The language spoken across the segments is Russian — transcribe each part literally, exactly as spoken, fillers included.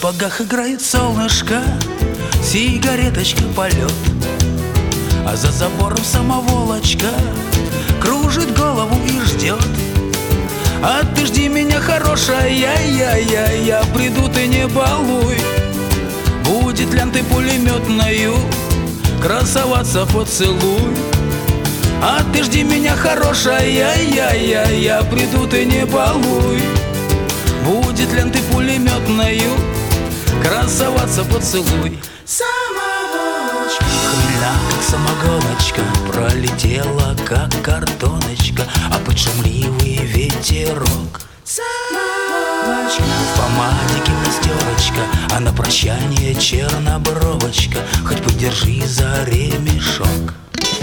ногах играет солнышко, сигареточка полет, а за забором самоволочка кружит голову и ждет. А ты жди меня, хорошая, я-я-я, я приду, ты не балуй. Будет лентой пулеметною красоваться поцелуй. А ты жди меня, хорошая, я-я-я, я приду, ты не балуй. Будет лентой пулеметною красоваться поцелуй. Самоволочка хмельна, как самогоночка, пролетела, как картоночка, а под шумливый ветерок. Самоволочка в помаде гимнастерочка, а на прощание чернобровочка, хоть подержи за ремешок.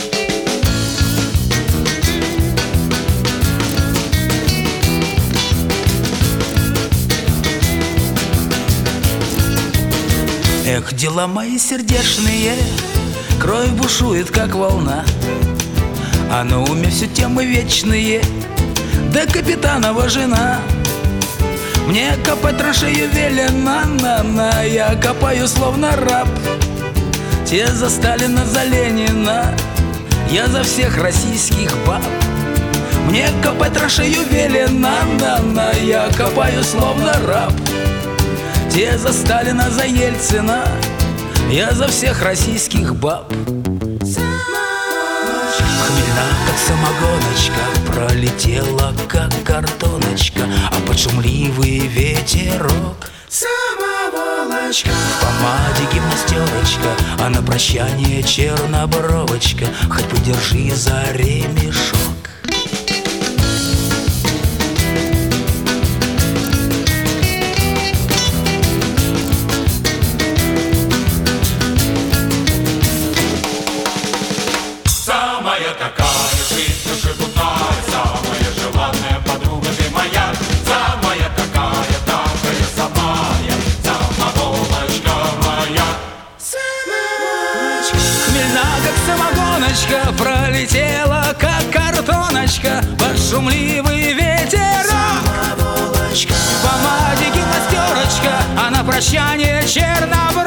Эх, дела мои сердечные, кровь бушует, как волна, а на уме все темы вечные, да капитанова жена. Мне копать траншею велено, на-на, я копаю словно раб. Те за Сталина, за Ленина, я за всех российских баб. Мне копать траншею велено, на-на, я копаю словно раб. Те за Сталина, за Ельцина, я за всех российских баб. Хмельна, как самогоночка, пролетела, как картоночка, а под шумливый ветерок. Самоволочка в помаде гимнастерочка, а на прощание чернобровочка, хоть подержи за ремешок. Самая такая жизнь шебутная, самая желанная подруга ты моя. Самая такая, такая самая, самоволочка моя. Самоволочка хмельна, как самогоночка, пролетела, как картоночка, под шумливый ветерок. Самоволочка в помаде гимнастерочка, а на прощание чернобровочка.